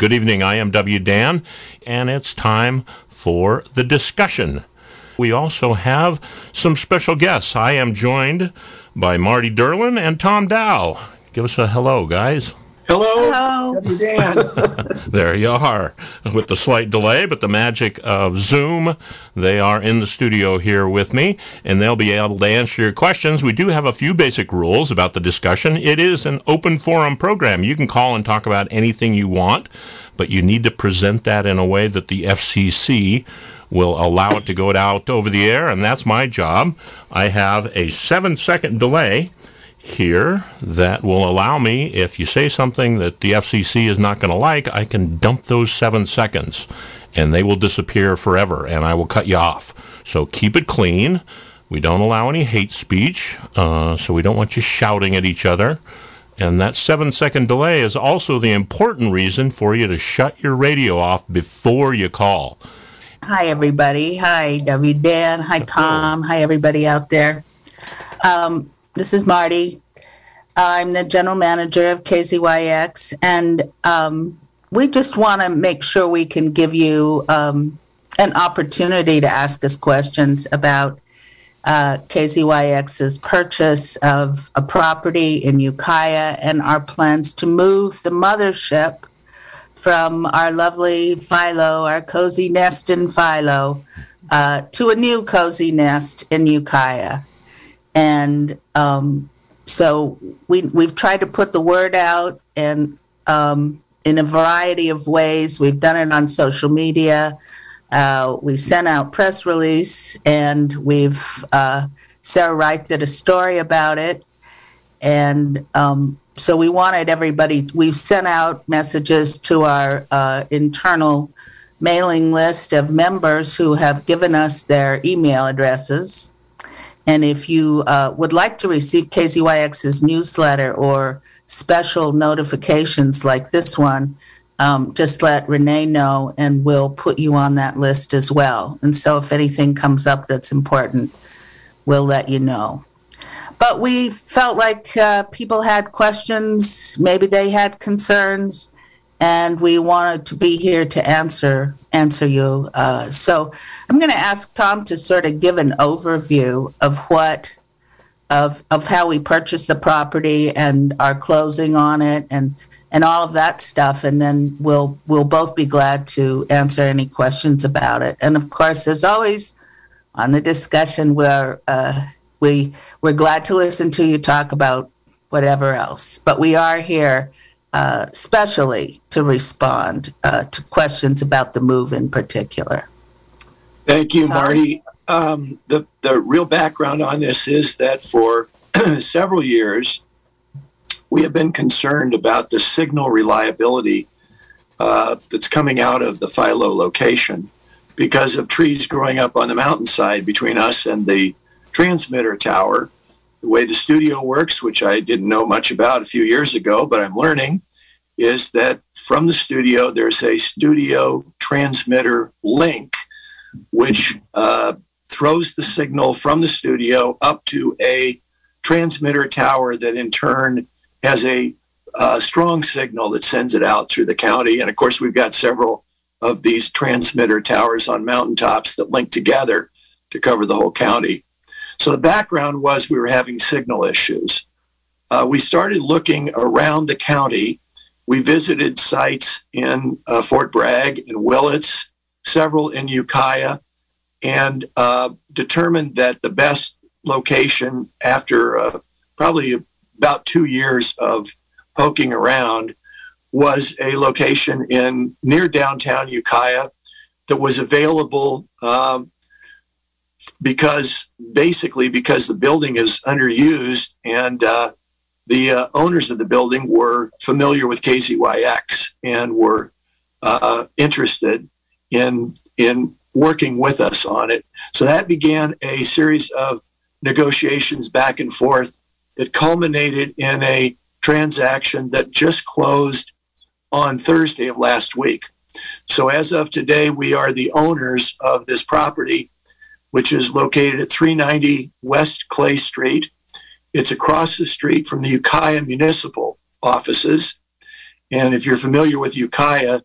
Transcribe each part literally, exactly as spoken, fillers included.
Good evening, I am W. Dan, and it's time for the discussion. We also have some special guests. I am joined by Marty Derlin and Tom Dow. Give us a hello, guys. Hello. Hello. W. Dan. There you are. With the slight delay, but the magic of Zoom, they are in the studio here with me, and they'll be able to answer your questions. We do have a few basic rules about the discussion. It is an open forum program. You can call and talk about anything you want, but you need to present that in a way that the F C C will allow it to go out over the air, and that's my job. I have a seven-second delay here that will allow me, if you say something that the F C C is not going to like, I can dump those seven seconds and they will disappear forever and I will cut you off. So keep it clean. We don't allow any hate speech, uh, so we don't want you shouting at each other. And that seven second delay is also the important reason for you to shut your radio off before you call. Hi, everybody. Hi, W. Dan. Hi, Tom. Hi, everybody out there. Um, This is Marty. I'm the general manager of K Z Y X, and um, we just want to make sure we can give you um, an opportunity to ask us questions about uh, K Z Y X's purchase of a property in Ukiah and our plans to move the mothership from our lovely Philo, our cozy nest in Philo, uh, to a new cozy nest in Ukiah. And um, so we, we've tried to put the word out and um, in a variety of ways. We've done it on social media. Uh, we sent out press release, and we've, uh, Sarah Wright did a story about it. And um, so we wanted everybody, we've sent out messages to our uh, internal mailing list of members who have given us their email addresses. And if you uh, would like to receive K Z Y X's newsletter or special notifications like this one, um, just let Renee know and we'll put you on that list as well. And so if anything comes up that's important, we'll let you know. But we felt like uh, people had questions, maybe they had concerns, and we wanted to be here to answer answer you. Uh, so I'm going to ask Tom to sort of give an overview of what, of of how we purchased the property and our closing on it, and and all of that stuff, and then we'll we'll both be glad to answer any questions about it. And of course, as always, on the discussion, we're uh, we we're glad to listen to you talk about whatever else, but we are here Uh, especially to respond uh, to questions about the move in particular. Thank you, Marty. Um, the, the real background on this is that for several years, we have been concerned about the signal reliability uh, that's coming out of the Philo location because of trees growing up on the mountainside between us and the transmitter tower. The way the studio works, which I didn't know much about a few years ago, but I'm learning, is that from the studio, there's a studio transmitter link, which uh, throws the signal from the studio up to a transmitter tower that in turn has a uh, strong signal that sends it out through the county. And of course, we've got several of these transmitter towers on mountaintops that link together to cover the whole county. So the background was we were having signal issues. Uh, we started looking around the county. We visited sites in uh, Fort Bragg, in Willits, several in Ukiah, and uh, determined that the best location after uh, probably about two years of poking around was a location in near downtown Ukiah that was available um, because basically because the building is underused and uh, the uh, owners of the building were familiar with K Z Y X and were uh, interested in in working with us on it. So that began a series of negotiations back and forth that culminated in a transaction that just closed on Thursday of last week. So as of today, we are the owners of this property, which is located at three ninety West Clay Street. It's across the street from the Ukiah municipal offices. And if you're familiar with Ukiah,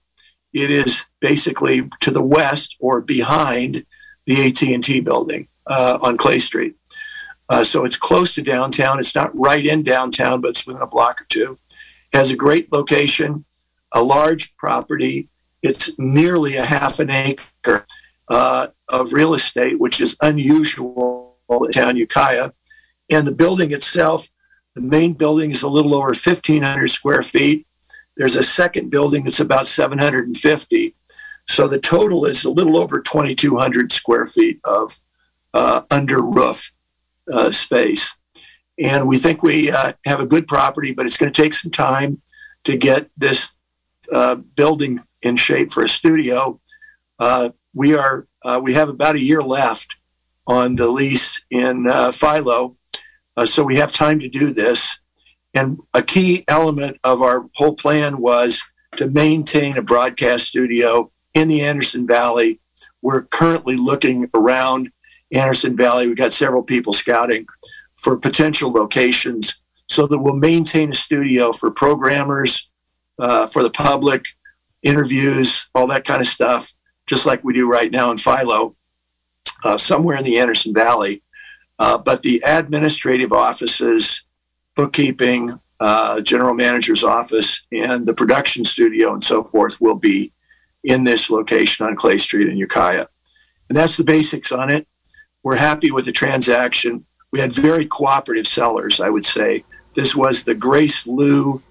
it is basically to the west or behind the A T and T building uh, on Clay Street. Uh, so it's close to downtown. It's not right in downtown, but it's within a block or two. It has a great location, a large property. It's nearly a half an acre uh, of real estate, which is unusual in town Ukiah. And the building itself, the main building is a little over fifteen hundred square feet. There's a second building that's about seven hundred fifty. So the total is a little over twenty-two hundred square feet of uh, under roof uh, space. And we think we uh, have a good property, but it's going to take some time to get this uh, building in shape for a studio. Uh, we are uh, we have about a year left on the lease in uh, Philo, uh, so we have time to do this. And a key element of our whole plan was to maintain a broadcast studio in the Anderson Valley. We're currently looking around Anderson Valley. We've got several people scouting for potential locations so that we'll maintain a studio for programmers, uh, for the public, interviews, all that kind of stuff, just like we do right now in Philo, uh, somewhere in the Anderson Valley. Uh, but the administrative offices, bookkeeping, uh, general manager's office, and the production studio and so forth will be in this location on Clay Street in Ukiah. And that's the basics on it. We're happy with the transaction. We had very cooperative sellers, I would say. This was the Grace Lou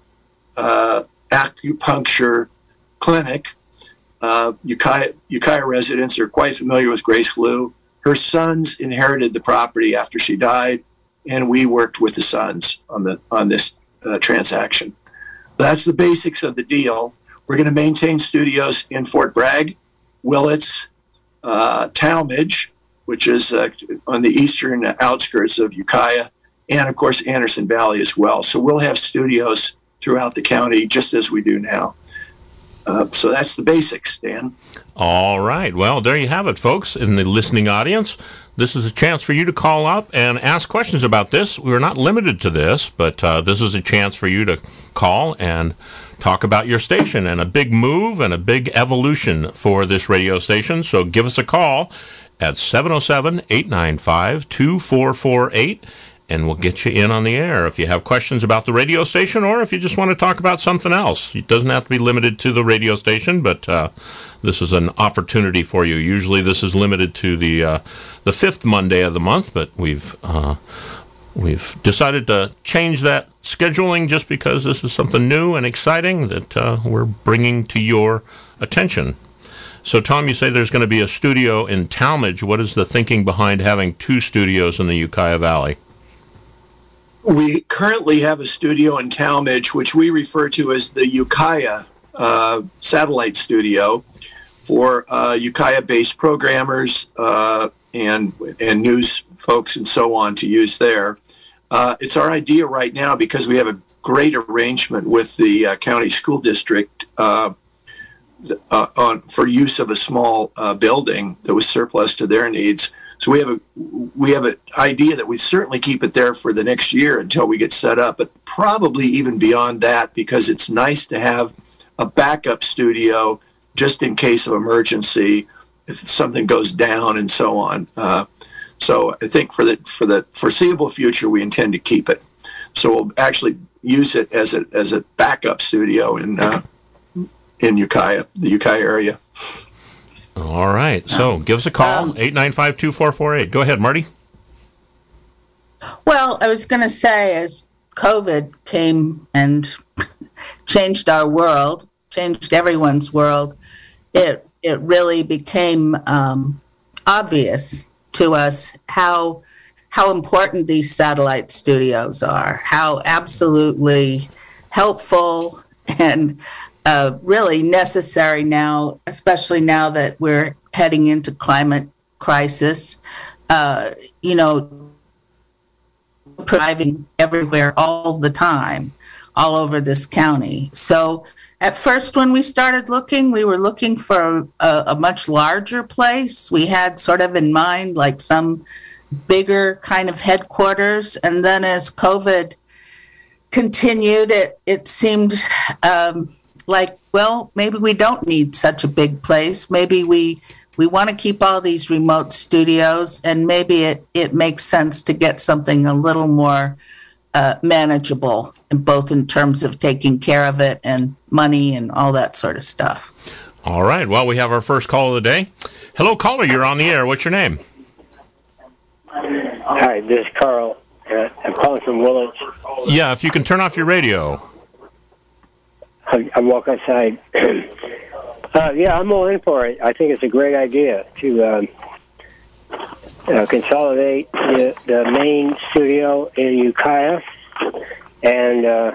uh, acupuncture clinic. Uh, Ukiah, Ukiah residents are quite familiar with Grace Lou. Her sons inherited the property after she died, and we worked with the sons on the on this uh, transaction. That's the basics of the deal. We're going to maintain studios in Fort Bragg, Willits, uh, Talmadge, which is uh, on the eastern outskirts of Ukiah, and of course Anderson Valley as well. So we'll have studios throughout the county just as we do now. Uh, so that's the basics, Dan. All right. Well, there you have it, folks, in the listening audience. This is a chance for you to call up and ask questions about this. We're not limited to this, but uh, this is a chance for you to call and talk about your station and a big move and a big evolution for this radio station. So give us a call at seven oh seven, eight nine five, two four four eight. And we'll get you in on the air if you have questions about the radio station or if you just want to talk about something else. It doesn't have to be limited to the radio station, but uh, this is an opportunity for you. Usually this is limited to the uh, the fifth Monday of the month, but we've uh, we've decided to change that scheduling just because this is something new and exciting that uh, we're bringing to your attention. So, Tom, you say there's going to be a studio in Talmadge. What is the thinking behind having two studios in the Ukiah Valley? We currently have a studio in Talmadge, which we refer to as the Ukiah uh, Satellite Studio for uh, Ukiah-based programmers uh, and and news folks and so on to use there. Uh, it's our idea right now because we have a great arrangement with the uh, county school district uh, uh, on for use of a small uh, building that was surplus to their needs. So we have a we have an idea that we certainly keep it there for the next year until we get set up, but probably even beyond that because it's nice to have a backup studio just in case of emergency if something goes down and so on. Uh, so I think for the for the foreseeable future we intend to keep it. So we'll actually use it as a as a backup studio in uh, in Ukiah, the Ukiah area. All right. So um, give us a call, um, eight nine five, two four four eight. Go ahead, Marty. Well, I was going to say, as COVID came and changed our world, changed everyone's world, it it really became um, obvious to us how how important these satellite studios are, how absolutely helpful and Uh, really necessary now, especially now that we're heading into climate crisis. Uh, you know, driving everywhere all the time, all over this county. So at first when we started looking, we were looking for a, a much larger place. We had sort of in mind like some bigger kind of headquarters. And then as COVID continued, it, it seemed... Um, like, well, maybe we don't need such a big place. Maybe we we want to keep all these remote studios, and maybe it, it makes sense to get something a little more uh, manageable, both in terms of taking care of it and money and all that sort of stuff. All right. Well, we have our first call of the day. Hello, caller. You're on the air. What's your name? Hi, this is Carl. Uh, I'm calling from Willits. Yeah, if you can turn off your radio. I, I walk outside. uh, yeah, I'm all in for it. I think it's a great idea to um, uh, consolidate the, the main studio in Ukiah, and uh,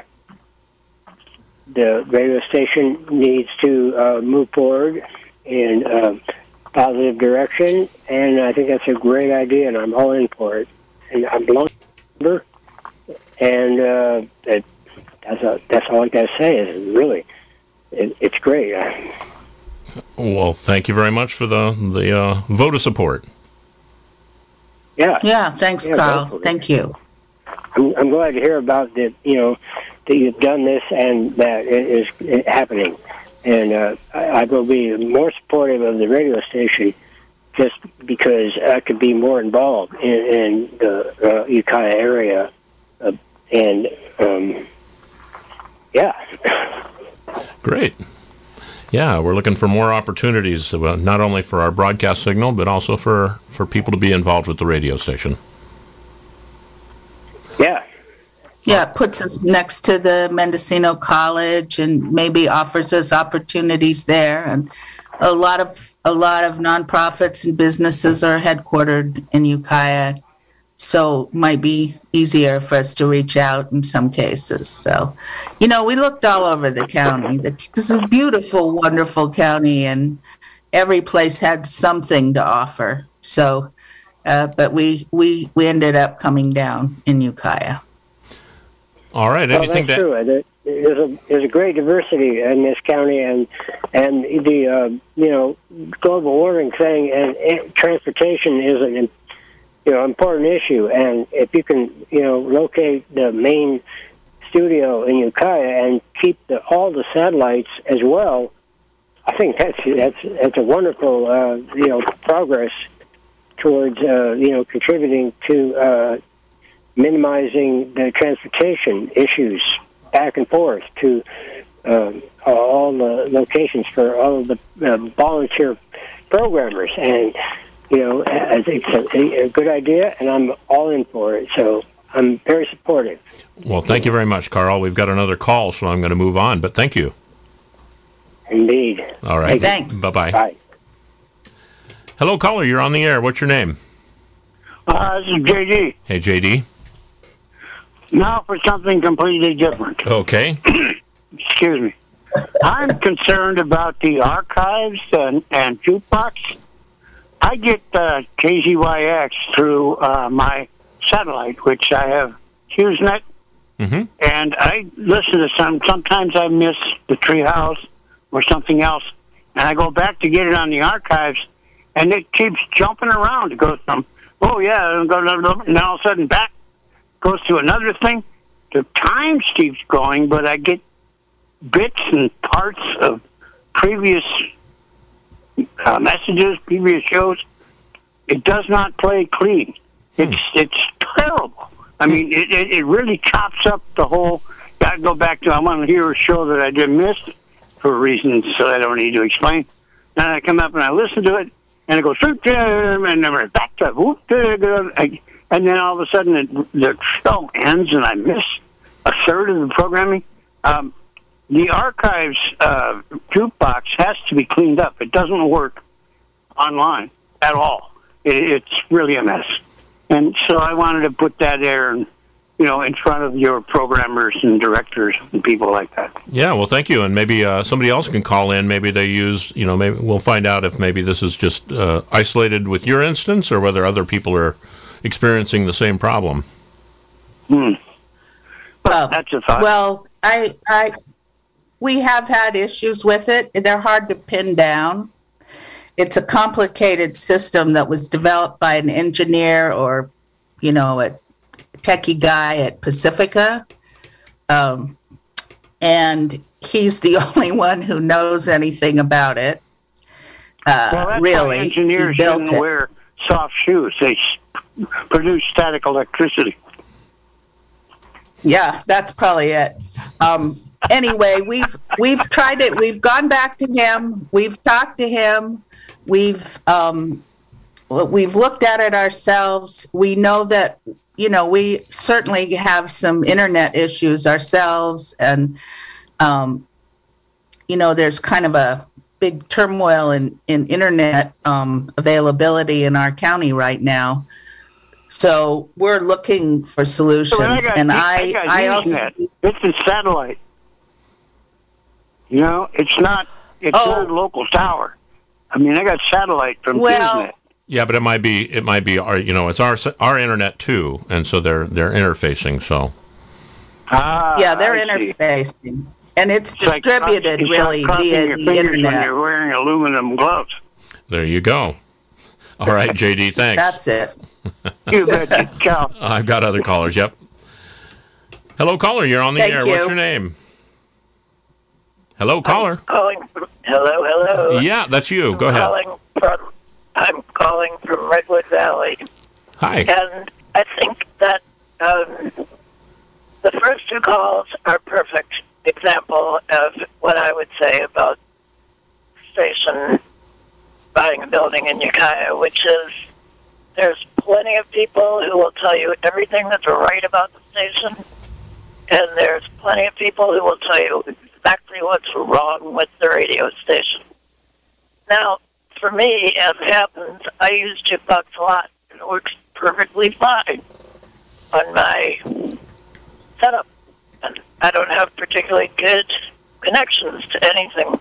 the radio station needs to uh, move forward in a positive direction, and I think that's a great idea, and I'm all in for it. And I'm belong to and uh, it, that's, a, that's all I got to say is really, it, it's great. Well, thank you very much for the, the uh, vote of support. Yeah. Yeah, thanks, Yeah, Carl. definitely. Thank you. I'm, I'm glad to hear about that, you know, that you've done this and that it is happening. And uh, I, I will be more supportive of the radio station just because I could be more involved in, in the uh, Ukiah area. Uh, and, um, yeah. Great. Yeah, we're looking for more opportunities, uh, not only for our broadcast signal, but also for, for people to be involved with the radio station. Yeah. Yeah, it puts us next to the Mendocino College and maybe offers us opportunities there. And a lot of a lot of nonprofits and businesses are headquartered in Ukiah, so it might be easier for us to reach out in some cases. So, you know, we looked all over the county. This is a beautiful, wonderful county, and every place had something to offer. So, uh, but we we we ended up coming down in Ukiah. All right. Well, Anything that's that true. There's a there's a great diversity in this county, and and the uh, you know global warming thing and, and transportation is an you know important issue. And if you can you know locate the main studio in Ukiah and keep the, all the satellites as well, I think that's that's that's a wonderful uh, you know progress towards uh, you know contributing to uh, minimizing the transportation issues back and forth to uh, all the locations for all of the uh, volunteer programmers. And, you know, I think it's a, a good idea, and I'm all in for it. So I'm very supportive. Well, thank you very much, Carl. We've got another call, so I'm going to move on, but thank you. Indeed. All right. Thanks. Bye-bye. Bye. Hello, caller. You're on the air. What's your name? Uh, this is J D. Hey, J D. Now for something completely different. Okay. Excuse me. I'm concerned about the archives and, and jukebox. I get uh, K Z Y X through uh, my satellite, which I have HughesNet, Mm-hmm. and I listen to some. Sometimes I miss the Treehouse or something else, and I go back to get it on the archives, and it keeps jumping around. It goes from, oh yeah, and then all of a sudden back goes to another thing. The time keeps going, but I get bits and parts of previous uh, messages, previous shows. It does not play clean. It's hmm. it's terrible. I mean, it, it, it really chops up the whole. Got to go back to. I want to hear a show that I didn't miss for reasons so I don't need to explain. Then I come up and I listen to it, and it goes and then back to whoop, and then all of a sudden it, the show ends, and I miss a third of the programming. Um, the archives uh, jukebox has to be cleaned up. It doesn't work online at all. It, it's really a mess. And so I wanted to put that there, you know, in front of your programmers and directors and people like that. Yeah, well, thank you. And maybe uh, somebody else can call in. Maybe they use, you know, maybe we'll find out if maybe this is just uh, isolated with your instance or whether other people are experiencing the same problem. Hmm. Well, that's a thought. Well, I, I, we have had issues with it. They're hard to pin down. It's a complicated system that was developed by an engineer or, you know, a techie guy at Pacifica. Um, and he's the only one who knows anything about it. Uh, well, that's really, why engineers he built shouldn't it. wear soft shoes. They s- produce static electricity. Yeah, that's probably it. Um, anyway, we've we've tried it. We've gone back to him. We've talked to him. We've um, we've looked at it ourselves. We know that, you know, we certainly have some internet issues ourselves, and um, you know, there's kind of a big turmoil in in internet um, availability in our county right now. So we're looking for solutions, Well, I got, and I, I got I also Usenet. It's a satellite. You know, it's not. It's Oh. not a local tower. I mean, I got satellite from Well, Usenet. Yeah, but it might be it might be our you know it's our our internet too, and so they're they're interfacing. So Ah, yeah, they're I see. interfacing, and it's, It's like distributed cross- it's really like crossing via your the fingers when internet. you're wearing aluminum gloves. there you go. All right, J D, thanks. That's it. You bet. Ciao. I've got other callers. Yep. Hello, caller. You're on the Thank air. you. What's your name? Hello, caller. Calling from, hello, hello. Yeah, that's you. Go I'm ahead. Calling from, I'm calling from Redwood Valley, Hi. and I think that um, the first two calls are perfect example of what I would say about station buying a building in Ukiah, which is there's plenty of people who will tell you everything that's right about the station, and there's plenty of people who will tell you exactly what's wrong with the radio station. Now, for me, as it happens, I use Jukebox a lot, and it works perfectly fine on my setup. And I don't have particularly good connections to anything.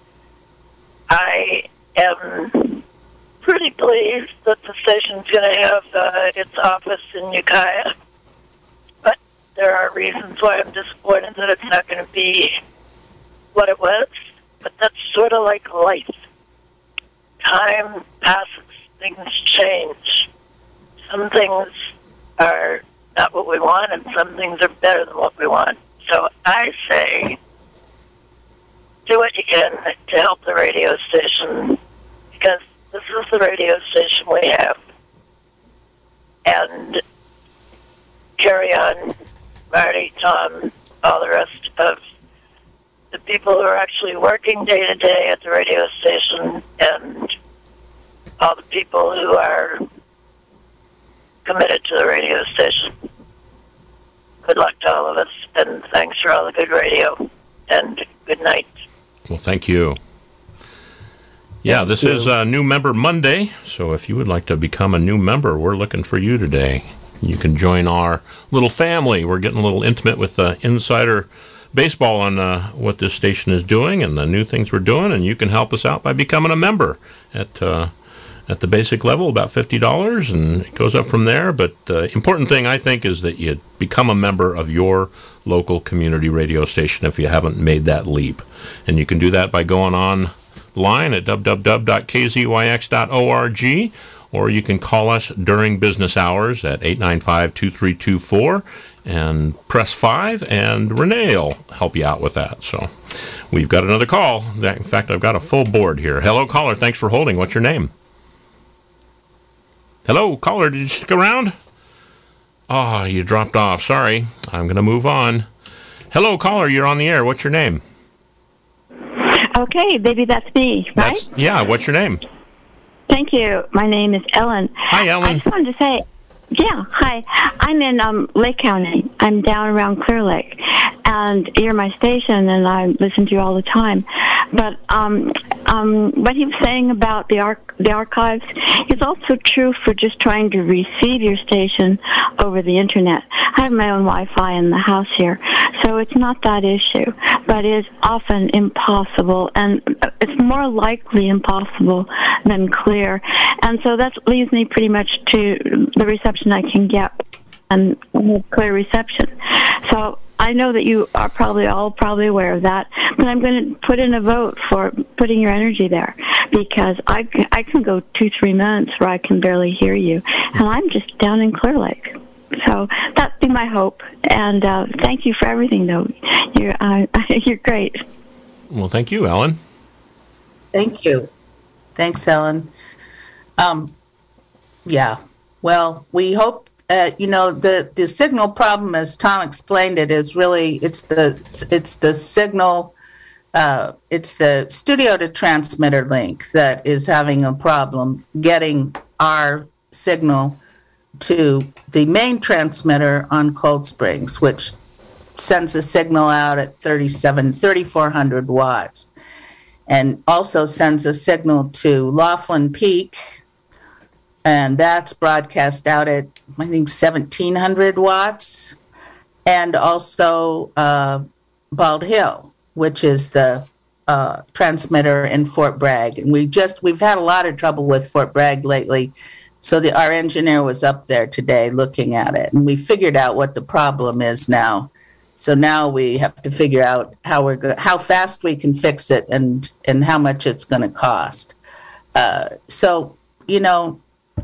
I am pretty pleased that the station's going to have uh, its office in Ukiah, but there are reasons why I'm disappointed that it's not going to be what it was. But that's sort of like life. Time passes, things change. Some things are not what we want, and some things are better than what we want. So I say, do what you can to help the radio station, because this is the radio station we have. And carry on, Marty, Tom, all the rest of the people who are actually working day to day at the radio station, and all the people who are committed to the radio station. Good luck to all of us, and thanks for all the good radio, and good night. Well, thank you. Yeah, this is uh, New Member Monday, so if you would like to become a new member, we're looking for you today. You can join our little family. We're getting a little intimate with uh, insider baseball on uh, what this station is doing and the new things we're doing, and you can help us out by becoming a member at uh, at the basic level, about fifty dollars, and it goes up from there. But the important thing, I think, is that you become a member of your local community radio station if you haven't made that leap. And you can do that by going online at w w w dot k z y x dot org, or you can call us during business hours at eight nine five, two three two four and press five, and Renee will help you out with that. So we've got another call. In fact, I've got a full board here. Hello, caller. Thanks for holding. What's your name? Hello, caller. Did you stick around? Oh, you dropped off. Sorry. I'm going to move on. Hello, caller. You're on the air. What's your name? Okay, baby, that's me, right? That's, yeah, what's your name? Thank you. My name is Ellen. Hi, Ellen. I just wanted to say, yeah, hi. I'm in um, Lake County. I'm down around Clear Lake. And you're my station, and I listen to you all the time. But um, um, what he was saying about the arch- the archives is also true for just trying to receive your station over the Internet. I have my own Wi-Fi in the house here, so it's not that issue. But it is often impossible, and it's more likely impossible than clear. And so that leaves me pretty much to the reception I can get and clear reception. So I know that you are probably all probably aware of that, but I'm going to put in a vote for putting your energy there, because I, I can go two, three months where I can barely hear you, and I'm just down in Clear Lake. So that'd be my hope. And uh, thank you for everything, though. You're uh, you're great. Well, thank you, Ellen. Thank you. Thanks, Ellen. Um, yeah. Well, we hope, uh, you know, the, the signal problem, as Tom explained it, is really, it's the, it's the signal, uh, it's the studio to transmitter link that is having a problem getting our signal to the main transmitter on Cold Springs, which sends a signal out at thirty-seven, thirty-four hundred watts, and also sends a signal to Laughlin Peak, and that's broadcast out at, I think, seventeen hundred watts, and also uh, Bald Hill, which is the uh, transmitter in Fort Bragg. And we just, we've had a lot of trouble with Fort Bragg lately, so the, our engineer was up there today looking at it, and we figured out what the problem is now. So now we have to figure out how we're go- how fast we can fix it and, and how much it's going to cost. Uh, so, you know,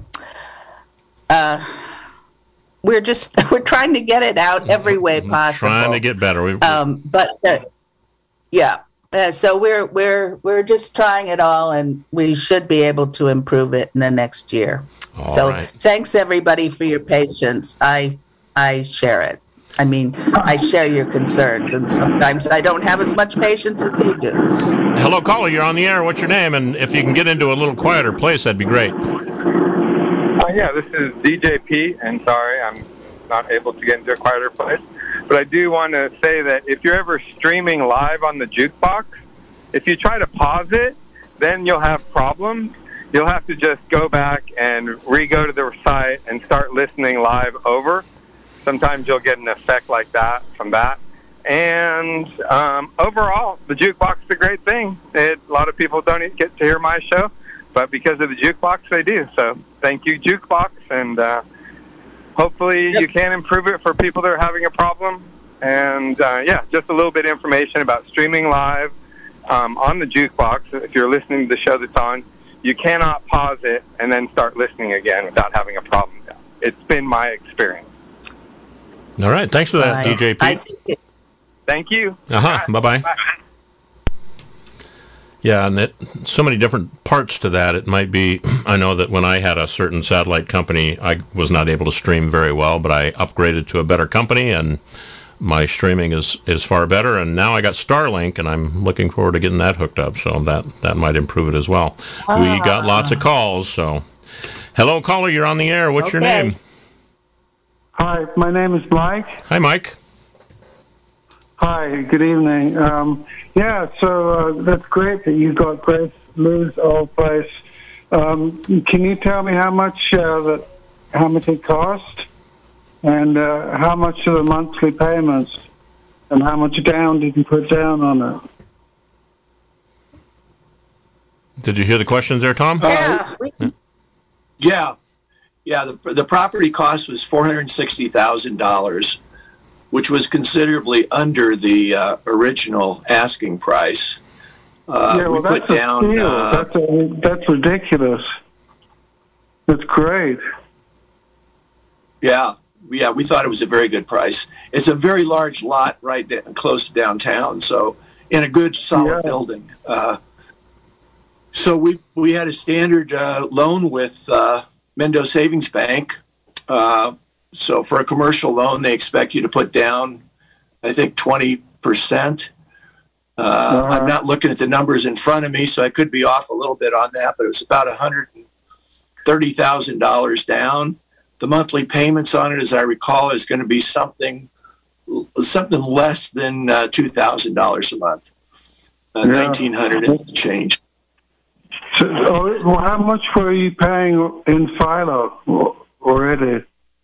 uh, we're just we're trying to get it out every way possible. Trying to get better. We've, um, but uh, yeah, uh, so we're we're we're just trying it all, and we should be able to improve it in the next year. all so right. Thanks everybody for your patience. I I share it. I mean, I share your concerns, and sometimes I don't have as much patience as you do. Hello, caller. You're on the air. What's your name? And if you can get into a little quieter place, that'd be great. Uh, yeah, this is D J P, and sorry, I'm not able to get into a quieter place. But I do want to say that if you're ever streaming live on the jukebox, if you try to pause it, then you'll have problems. You'll have to just go back and re-go to the site and start listening live over. Sometimes you'll get an effect like that from that. And um, overall, the jukebox is a great thing. It, a lot of people don't get to hear my show, but because of the jukebox, they do. So thank you, jukebox, and uh, hopefully yep. you can improve it for people that are having a problem. And, uh, yeah, just a little bit of information about streaming live um, on the jukebox. If you're listening to the show that's on, you cannot pause it and then start listening again without having a problem. It's been my experience. All right. Thanks for that, uh, D J P. I, Thank you. Uh-huh. Bye-bye. Bye. Yeah, and it, so many different parts to that. It might be, I know that when I had a certain satellite company, I was not able to stream very well, but I upgraded to a better company, and my streaming is, is far better. And now I got Starlink, and I'm looking forward to getting that hooked up, so that, that might improve it as well. Ah. We got lots of calls, so. Hello, caller, you're on the air. What's okay. your name? Hi, my name is Mike. Hi, Mike. Hi, good evening. Um, yeah, so uh, that's great that you got Grace Lou's old place. Um, can you tell me how much uh, that how much it cost, and uh, how much are the monthly payments, and how much down did you put down on it? Did you hear the questions there, Tom? Yeah. Uh, yeah. Yeah, the the property cost was four hundred sixty thousand dollars, which was considerably under the uh, original asking price. Uh, yeah, well, we that's put down. A uh, that's, a, that's ridiculous. That's great. Yeah, yeah, we thought it was a very good price. It's a very large lot right down, close to downtown, so in a good, solid yeah. building. Uh, so we we had a standard uh, loan with uh, Mendo Savings Bank. Uh, so for a commercial loan, they expect you to put down, I think, twenty percent. Uh, uh-huh. I'm not looking at the numbers in front of me, so I could be off a little bit on that, but it was about one hundred thirty thousand dollars down. The monthly payments on it, as I recall, is going to be something something less than uh, two thousand dollars a month, uh, yeah. nineteen hundred dollars and change. So, well, how much were you paying in Philo already?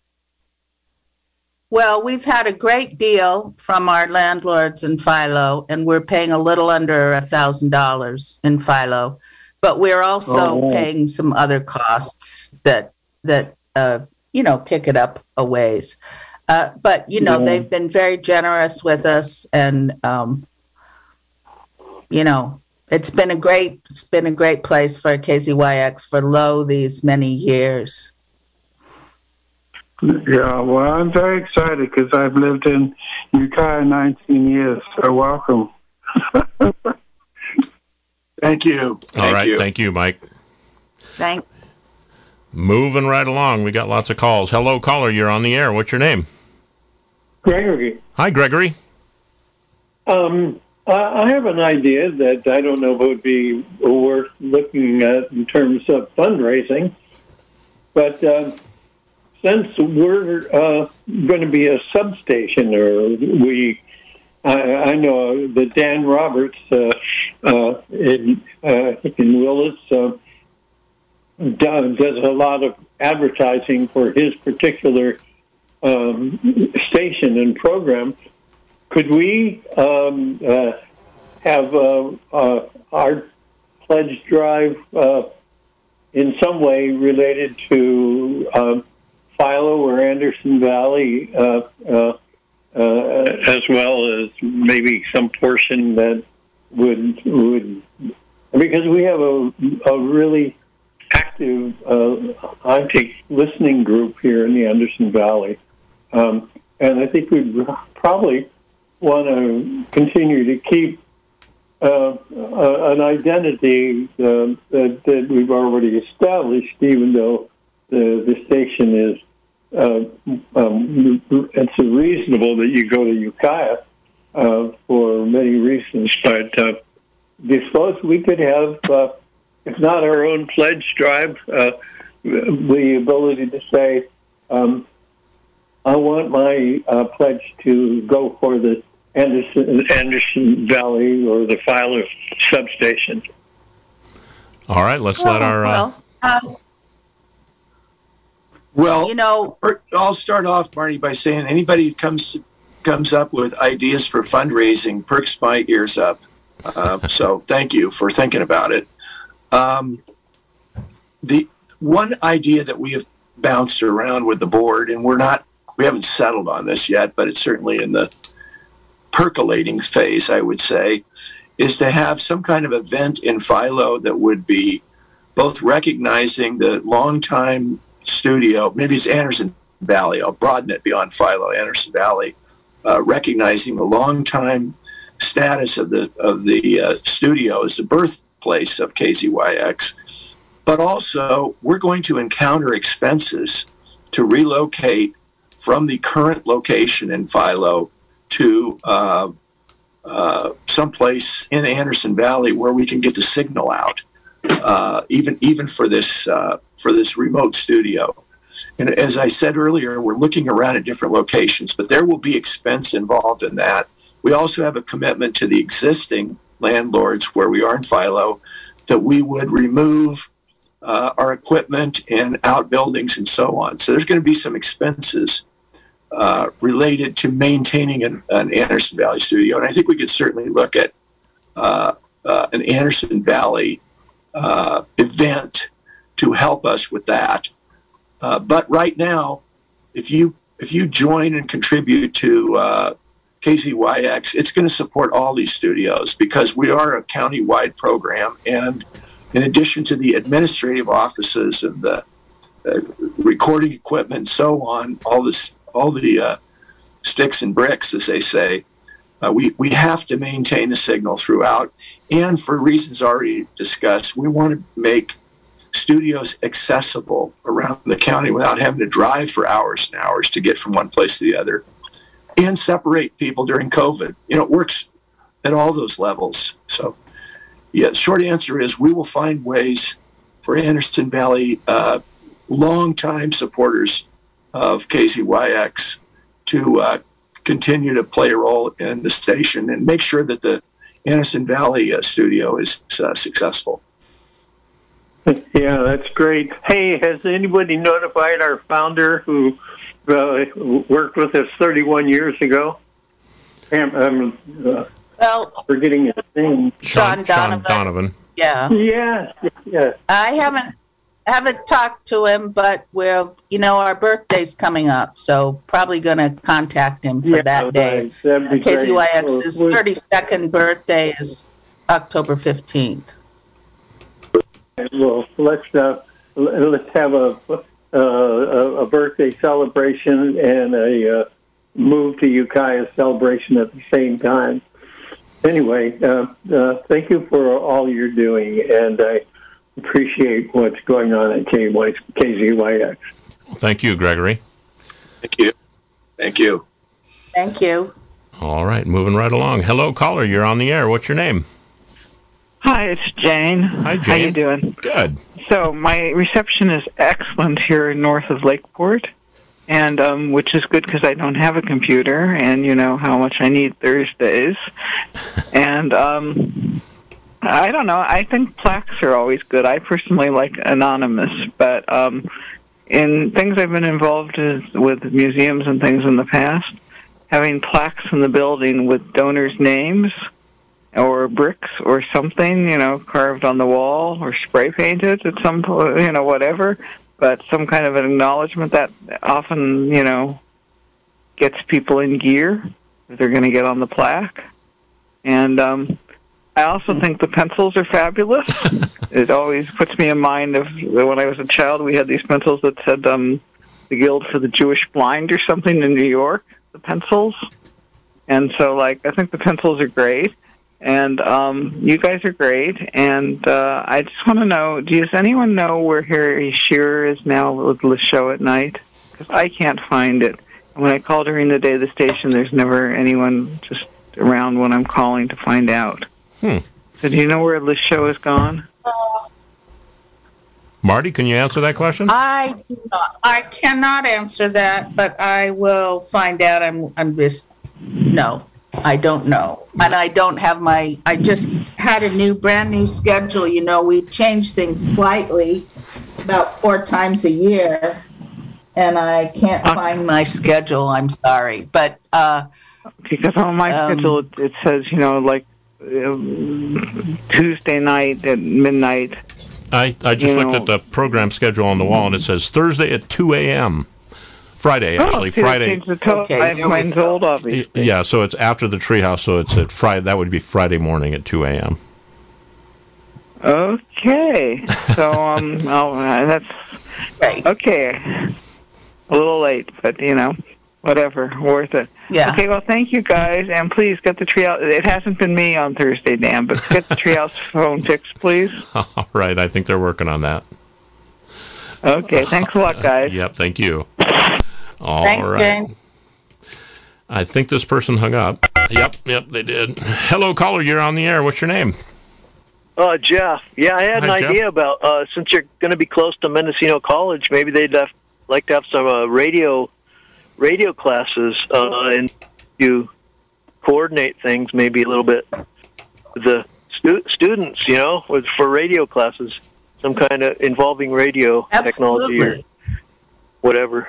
Well, we've had a great deal from our landlords in Philo, and we're paying a little under one thousand dollars in Philo. But we're also oh, wow. paying some other costs that, that uh, you know, kick it up a ways. Uh, but, you know, yeah. they've been very generous with us, and, um, you know, it's been a great, it's been a great place for K Z Y X for lo these many years. Yeah, well, I'm very excited because I've lived in Ukiah nineteen years, so welcome. Thank you. Thank All right, you. thank you, Mike. Thanks. Moving right along, we got lots of calls. Hello, caller, you're on the air. What's your name? Gregory. Hi, Gregory. Um, I have an idea that I don't know if it would be worth looking at in terms of fundraising, but uh, since we're uh, going to be a substation, or we, I, I know that Dan Roberts uh, uh, in, uh, in Willis uh, does, does a lot of advertising for his particular um, station and program. Could we um, uh, have uh, uh, our pledge drive uh, in some way related to uh, Philo or Anderson Valley, uh, uh, uh, as well as maybe some portion that would would because we have a, a really active uh, I T listening group here in the Anderson Valley, um, and I think we'd probably want to continue to keep uh, uh, an identity uh, that, that we've already established, even though the, the station is, uh, um, it's reasonable that you go to Ukiah uh, for many reasons. But uh, I suppose we could have, uh, if not our own pledge drive, uh, the ability to say, um, I want my uh, pledge to go for the Anderson, Anderson Valley or the Philo substation. All right, let's well, let our... Uh... Well, um, well, you know... I'll start off, Marty, by saying anybody who comes, comes up with ideas for fundraising perks my ears up. Uh, so thank you for thinking about it. Um, the one idea that we have bounced around with the board, and we're not, we haven't settled on this yet, but it's certainly in the percolating phase, I would say, is to have some kind of event in Philo that would be both recognizing the longtime studio, maybe it's Anderson Valley, I'll broaden it beyond Philo, Anderson Valley, uh, recognizing the longtime status of the of the uh, studio as the birthplace of K Z Y X, but also we're going to encounter expenses to relocate from the current location in Philo to uh, uh, someplace in Anderson Valley where we can get the signal out, uh, even even for this uh, for this remote studio. And as I said earlier, we're looking around at different locations, but there will be expense involved in that. We also have a commitment to the existing landlords where we are in Philo that we would remove uh, our equipment and outbuildings and so on. So there's going to be some expenses Uh, related to maintaining an, an Anderson Valley studio. And I think we could certainly look at uh, uh, an Anderson Valley uh, event to help us with that. Uh, but right now, if you if you join and contribute to uh, K Z Y X, it's going to support all these studios because we are a county-wide program. And in addition to the administrative offices and the uh, recording equipment and so on, all this all the uh, sticks and bricks, as they say, uh, we, we have to maintain the signal throughout. And for reasons already discussed, we want to make studios accessible around the county without having to drive for hours and hours to get from one place to the other, and separate people during COVID. You know, it works at all those levels. So, yeah, the short answer is we will find ways for Anderson Valley uh, longtime supporters of K Z Y X to uh, continue to play a role in the station and make sure that the Anderson Valley uh, studio is uh, successful. Yeah, that's great. Hey, has anybody notified our founder who uh, worked with us thirty-one years ago? I'm, I'm uh, well, forgetting his name. Sean, Sean Donovan. Sean Donovan. Yeah. Yeah, yeah. I haven't haven't talked to him, but we're, you know, our birthday's coming up, so probably going to contact him for Yeah, that day. right. K Z Y X's Well, thirty-second birthday is October fifteenth. Well, let's uh, let's have a uh, a, a birthday celebration and a uh, move to Ukiah celebration at the same time. Anyway, uh, uh, thank you for all you're doing, and I appreciate what's going on at K Z Y X. Thank you, Gregory. Thank you. Thank you. Thank you. All right, moving right along. Hello, caller. You're on the air. What's your name? Hi, it's Jane. Hi, Jane. How you doing? Good. So my reception is excellent here north of Lakeport, and um, which is good because I don't have a computer, and you know how much I need Thursdays. and um, I don't know. I think plaques are always good. I personally like anonymous, but um, in things I've been involved with museums and things in the past, having plaques in the building with donors' names or bricks or something, you know, carved on the wall or spray painted at some point, you know, whatever, but some kind of an acknowledgement that often, you know, gets people in gear if they're going to get on the plaque. And um, I also think the pencils are fabulous. It always puts me in mind of when I was a child, we had these pencils that said um, the Guild for the Jewish Blind or something in New York, the pencils. And so, like, I think the pencils are great. And um, you guys are great. And uh, I just want to know, does anyone know where Harry Shearer is now with the show at night? Because I can't find it. And when I call during the day of the station, there's never anyone just around when I'm calling to find out. Hmm. So do you know where the show has gone? Marty, can you answer that question? I do not. I cannot answer that, but I will find out. I'm. I'm just no. I don't know, and I don't have my. I just had a new, brand new schedule. You know, we change things slightly, about four times a year, and I can't find my schedule. I'm sorry, but uh, because on my um, schedule it, it says, you know, like uh, Tuesday night at midnight. I, I just you looked know, at the program schedule on the wall, and it says Thursday at two a.m. Friday, actually. Oh, see, Friday. The to- okay. I have mine told, obviously. Yeah, so it's after the treehouse, so it's at Friday. That would be Friday morning at two a.m. Okay. So, um, oh, uh, that's right. Okay. A little late, but, you know, whatever. Worth it. Yeah. Okay, well, thank you, guys, and please get the treehouse. It hasn't been me on Thursday, Dan, but get the treehouse phone fixed, please. All right, I think they're working on that. Okay, thanks a lot, guys. Uh, yep, thank you. All Thanks, right. Jane. I think this person hung up. Yep, yep, they did. Hello, caller, you're on the air. What's your name? Uh, Jeff. Yeah, I had Hi, an Jeff. idea about, uh, since you're going to be close to Mendocino College, maybe they'd have, like to have some uh, radio radio classes, uh, and you coordinate things maybe a little bit with the stu- students, you know, with for radio classes, some kind of involving radio Absolutely. technology or whatever.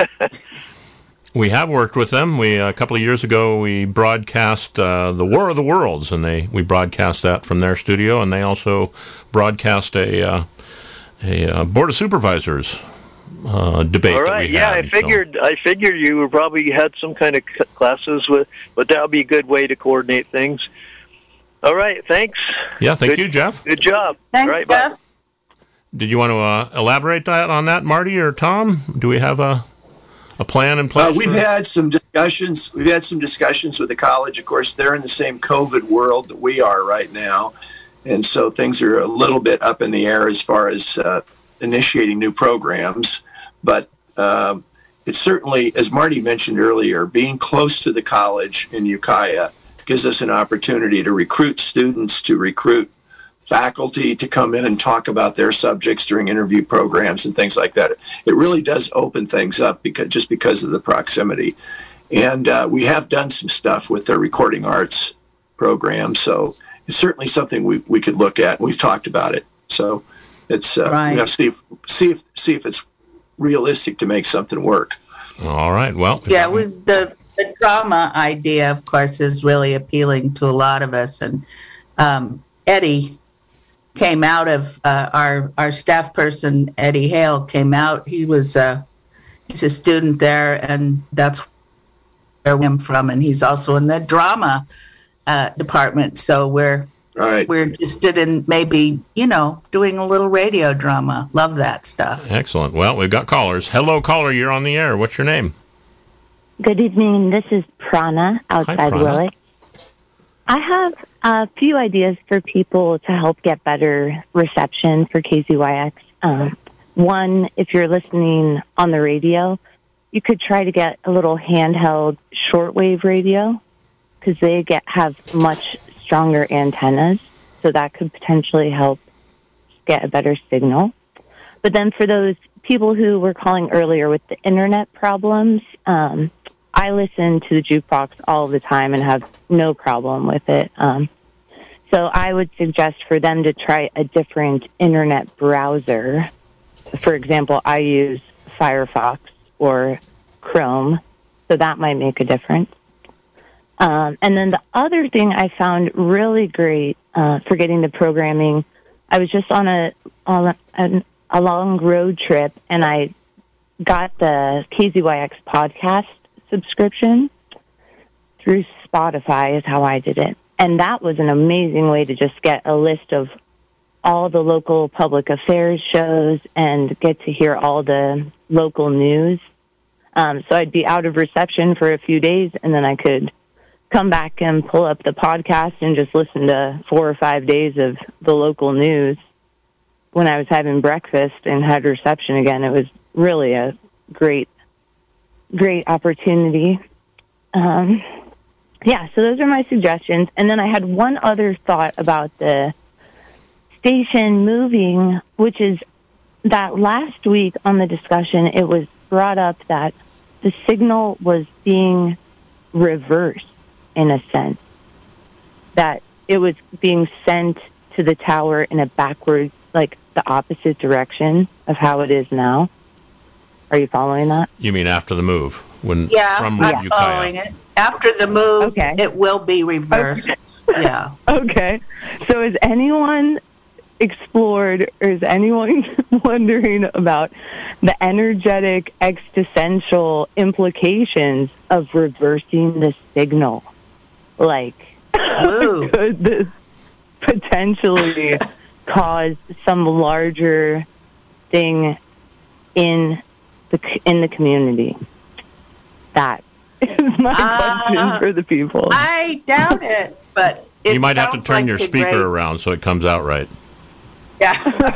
We have worked with them. We a couple of years ago we broadcast uh, the War of the Worlds, and they we broadcast that from their studio, and they also broadcast a uh, a uh, Board of Supervisors uh, debate. All that right, we yeah, had, I figured so. I figured you were probably had some kind of c- classes with, but that would be a good way to coordinate things. All right, thanks. Yeah, thank Good- you, Jeff. Good job. Thanks, All right, bye. Jeff. Did you want to uh, elaborate that on that, Marty or Tom? Do we have a a plan in place? Uh, we've for- had some discussions. We've had some discussions with the college. Of course, they're in the same COVID world that we are right now, and so things are a little bit up in the air as far as uh, initiating new programs. But um, it's certainly, as Marty mentioned earlier, being close to the college in Ukiah gives us an opportunity to recruit students, to recruit faculty to come in and talk about their subjects during interview programs and things like that. It really does open things up because just because of the proximity. And uh, we have done some stuff with the recording arts program, so it's certainly something we, we could look at. We've talked about it, so it's uh, Right. we have to see if, see if see if it's realistic to make something work. All right. Well, Yeah, we, the the drama idea, of course, is really appealing to a lot of us. And um, Eddie came out of uh, our our staff person, Eddie Hale, came out. He was uh, he's a student there, and that's where I'm from. And he's also in the drama uh, department. So we're Right. we're interested in maybe, you know, doing a little radio drama. Love that stuff. Excellent. Well, we've got callers. Hello, caller. You're on the air. What's your name? Good evening. This is Prana outside Hi, Prana. Willick. I have a few ideas for people to help get better reception for K Z Y X. Um, one, if you're listening on the radio, you could try to get a little handheld shortwave radio because they get have much stronger antennas, so that could potentially help get a better signal. But then for those people who were calling earlier with the internet problems, um, I listen to the jukebox all the time and have no problem with it. Um, so I would suggest for them to try a different internet browser. For example, I use Firefox or Chrome, so that might make a difference. Um, and then the other thing I found really great uh, for getting the programming, I was just on a, on a a long road trip, and I got the K Z Y X podcast subscription through Spotify is how I did it. And that was an amazing way to just get a list of all the local public affairs shows and get to hear all the local news. Um, so I'd be out of reception for a few days, and then I could come back and pull up the podcast and just listen to four or five days of the local news. When I was having breakfast and had reception again, it was really a great, great opportunity. Um, yeah, so those are my suggestions. And then I had one other thought about the station moving, which is that last week on the discussion, it was brought up that the signal was being reversed in a sense, that it was being sent to the tower in a backwards, like the opposite direction of how it is now. Are you following that? You mean after the move? When Yeah, from I'm Ukiah. following it. After the move, Okay. it will be reversed. Yeah. Okay. So has anyone explored, or is anyone wondering about the energetic existential implications of reversing the signal? Like, could this potentially cause some larger thing in the in the community? That is my Uh, question for the people. I doubt it, but it You might have to sounds turn like your a speaker great- around so it comes out right. Yeah.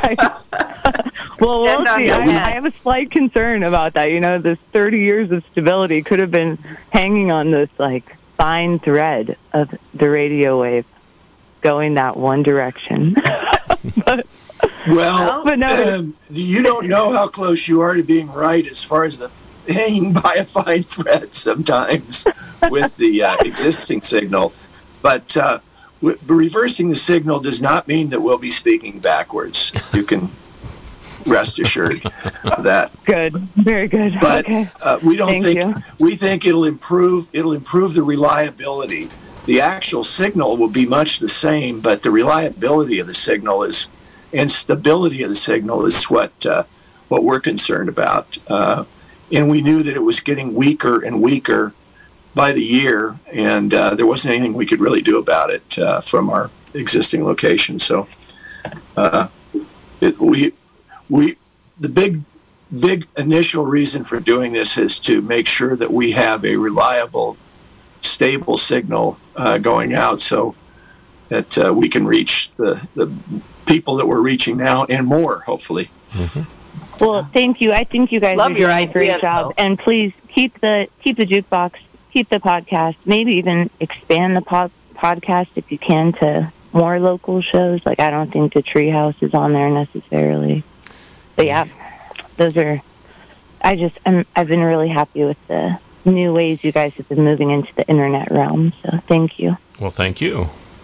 Well, we'll Stand on see. your I, head. I have a slight concern about that. You know, this thirty years of stability could have been hanging on this, like, fine thread of the radio wave going that one direction. but, Well, but no, um, you don't know how close you are to being right as far as the f- hanging by a fine thread sometimes with the uh, existing signal. But uh, w- reversing the signal does not mean that we'll be speaking backwards. You can rest assured of that. good. Very good. But okay. uh, we don't Thank think you. we think it'll improve. It'll improve the reliability. The actual signal will be much the same, but the reliability of the signal is, and stability of the signal is what uh, what we're concerned about. Uh, and we knew that it was getting weaker and weaker by the year, and uh, there wasn't anything we could really do about it uh, from our existing location. So uh, it, we we the big big initial reason for doing this is to make sure that we have a reliable, stable signal uh, going out, so that uh, we can reach the the people that we're reaching now and more, hopefully. Mm-hmm. Well, thank you. I think you guys Love are your doing a great idea, job. though. And please keep the keep the jukebox, keep the podcast, maybe even expand the pod, podcast if you can to more local shows. Like, I don't think the Treehouse is on there necessarily. But yeah, those are. I just I'm, I've been really happy with the new ways you guys have been moving into the internet realm. So thank you. Well, thank you.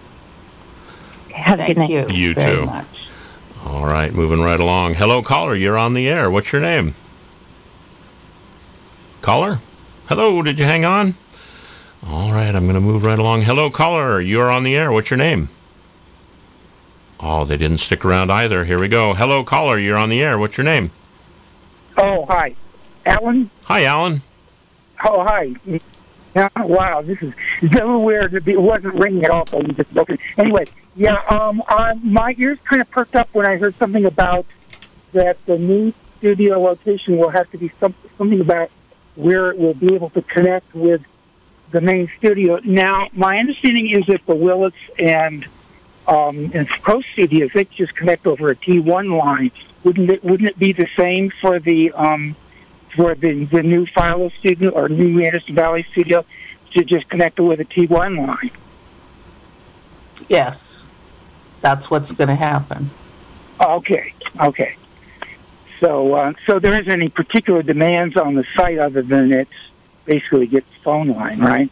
Okay, have a good Thank night. you. You very too. much. All right, moving right along. Hello, caller. You're on the air. What's your name? Caller? Hello, did you hang on? All right, I'm going to move right along. Hello, caller. You're on the air. What's your name? Oh, they didn't stick around either. Here we go. Hello, caller. You're on the air. What's your name? Oh, hi. Alan? Hi, Alan. Oh, hi. Yeah, wow, this is so weird. It wasn't ringing at all, so you just broke it. Anyway, yeah, um, uh, my ears kind of perked up when I heard something about that the new studio location will have to be some, something about where it will be able to connect with the main studio. Now, my understanding is that the Willits and um, and Pro Studios, they just connect over a T one line. Wouldn't it? Wouldn't it be the same for the um, for the, the new Philo studio or new Anderson Valley studio to just connect it with a T one line? Yes, that's what's going to happen. Okay, okay. So, uh, so there isn't any particular demands on the site other than it's basically gets phone line, right?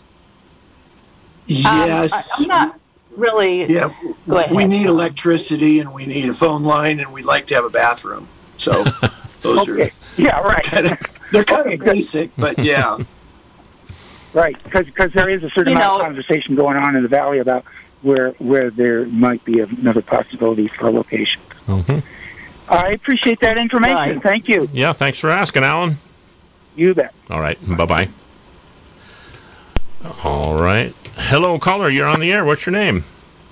Yes. Um, I, I'm not really. Yeah. Go ahead. We need electricity and we need a phone line and we'd like to have a bathroom. So those okay. are yeah, right. Kinda, they're kind okay, of basic, but yeah. Right, because there is a certain You amount know, of conversation going on in the valley about where where there might be another possibility for a location. Mm-hmm. I appreciate that information. Right. Thank you. Yeah, thanks for asking, Alan. You bet. All right, bye-bye. All right. Hello, caller, you're on the air. What's your name?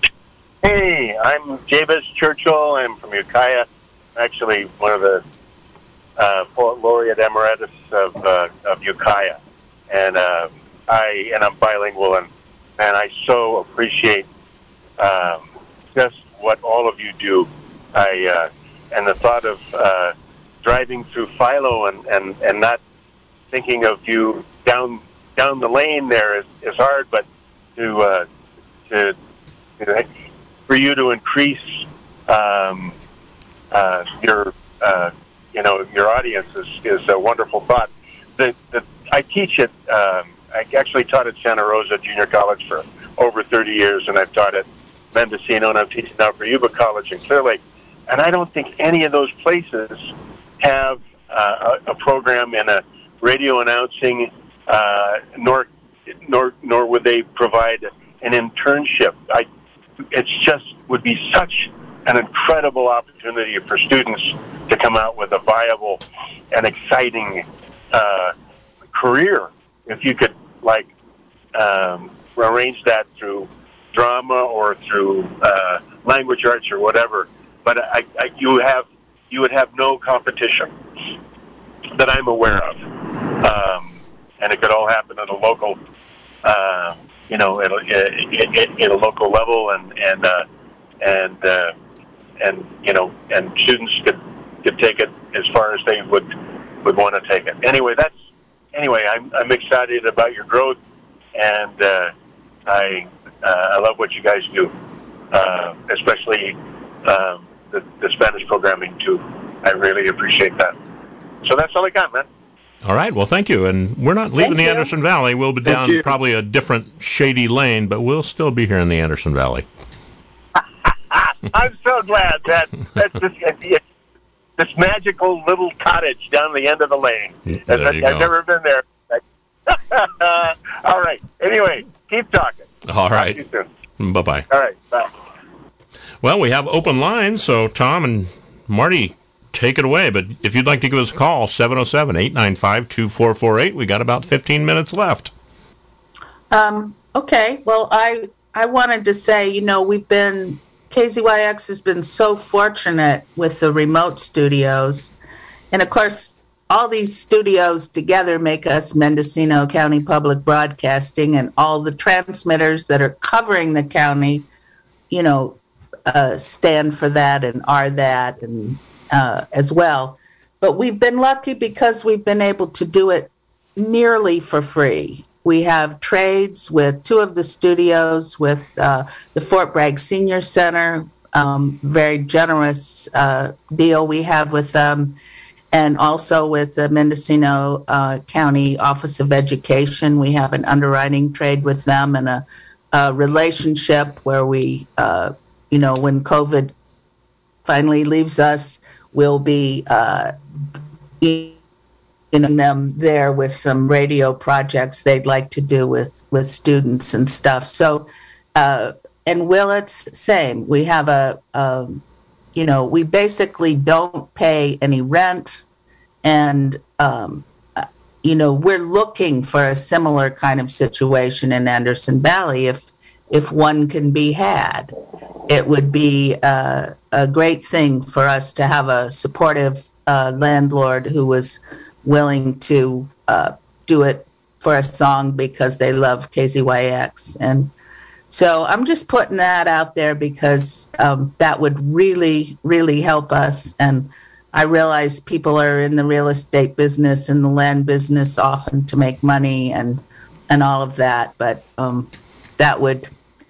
Hey, I'm Jabez Churchill. I'm from Ukiah. Actually, one of the uh, poet laureate emeritus of uh, of Ukiah, and uh, I and I'm bilingual, and and I so appreciate um, just what all of you do. I uh, and the thought of uh, driving through Philo and, and, and not thinking of you down down the lane there is, is hard, but to uh, to you know, for you to increase um, uh, your uh, you know your audience is, is a wonderful thought. The, the, I teach at um, I actually taught at Santa Rosa Junior College for over thirty years, and I've taught at Mendocino, and I'm teaching now for Yuba College in Clear Lake. And I don't think any of those places have uh, a, a program in a radio announcing, uh, nor nor nor would they provide an internship. I, it just would be such an incredible opportunity for students to come out with a viable and exciting uh, career. If you could, like, um, arrange that through drama or through uh, language arts or whatever. But I, I, you have, you would have no competition that I'm aware of, um, and it could all happen at a local, uh, you know, at a, at, at a local level, and and uh, and uh, and you know, and students could could take it as far as they would would want to take it. Anyway, that's anyway. I'm I'm excited about your growth, and uh, I uh, I love what you guys do, uh, especially. Um, The, the Spanish programming too. I really appreciate that. So that's all I got, man. All right. Well, thank you. And we're not leaving Thank the you. Anderson Valley. We'll be down probably a different shady lane, but we'll still be here in the Anderson Valley. I'm so glad that that's this, it's this magical little cottage down the end of the lane. There I've, you I've go. never been there. All right. Anyway, keep talking. All right. Talk to you soon. Bye-bye. All right. Bye. Well, we have open lines, so Tom and Marty, take it away. But if you'd like to give us a call, seven oh seven, eight nine five, two four four eight. We got about fifteen minutes left. Um, okay. Well, I I wanted to say, you know, we've been K Z Y X has been so fortunate with the remote studios, and of course, all these studios together make us Mendocino County Public Broadcasting, and all the transmitters that are covering the county, you know, uh, stand for that and are that and uh, as well. But we've been lucky because we've been able to do it nearly for free. We have trades with two of the studios, with uh, the Fort Bragg Senior Center, um, very generous uh, deal we have with them, and also with the Mendocino uh, County Office of Education. We have an underwriting trade with them and a, a relationship where we, uh, you know, when COVID finally leaves us, we'll be uh, in them there with some radio projects they'd like to do with, with students and stuff. So, uh, and Willits, same. We have a, a, you know, we basically don't pay any rent, and um, you know, we're looking for a similar kind of situation in Anderson Valley. If if one can be had, it would be uh, a great thing for us to have a supportive uh, landlord who was willing to uh, do it for a song because they love K Z Y X. And so I'm just putting that out there because um, that would really, really help us. And I realize people are in the real estate business and the land business often to make money and and all of that, but um, that would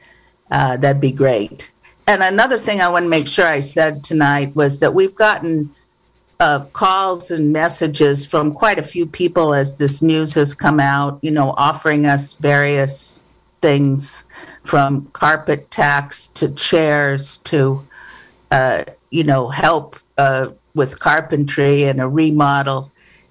uh, that'd be great. And another thing I want to make sure I said tonight was that we've gotten uh, calls and messages from quite a few people as this news has come out, you know, offering us various things from carpet tax to chairs to, uh, you know, help uh, with carpentry and a remodel.